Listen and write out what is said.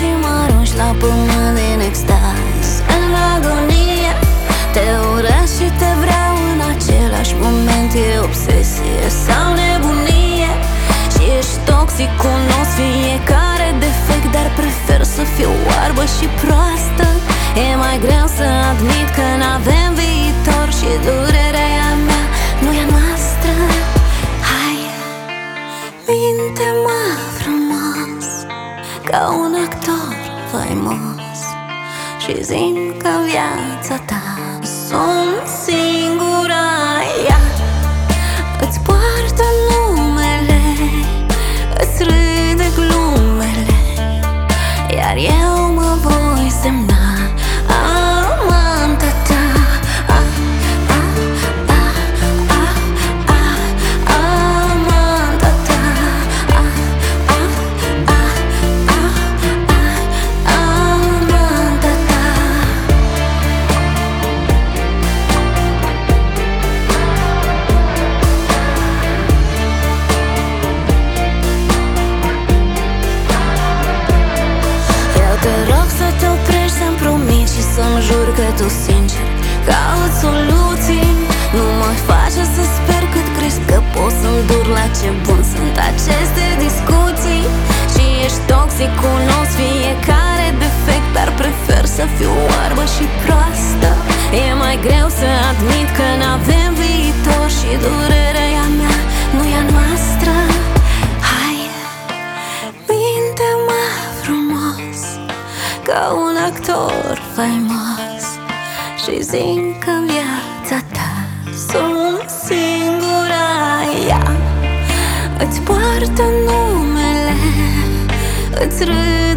și mă arunci la pământ din extaz. În agonie te urăsc și te vreau în același moment. E obsesie sau nebunie și ești toxic, cunosc fiecare defect, dar prefer să fiu oarbă și proastă. E mai greu să admit că n-avem viitor și durerea e a mea, nu e a noastră. Hai, minte-mă frumos, ca un actor faimos, și zi-mi că viața ta sunt singura. Ea îți poartă numele, îți râde glumele, iar eu mă voi semna amanta ta. Amanta ta. Amanta ta. Eu te rog să te oprești, să-mi promiți și să-mi jur că tu sincer cauți soluții. Nu mă face să sper cât crezi că pot să-mi dur la ce bun sunt aceste discuții. Și ești toxic, cunosc fiecare defect, dar prefer să fiu oarbă și proastă. E mai greu să admit că n-avem viitor și durerea e a mea, nu e a noastră. Hai, minte-mă frumos, ca un actor faimos, și zi-mi că viața ta sunt singura. Ea îți poartă numele, îți râde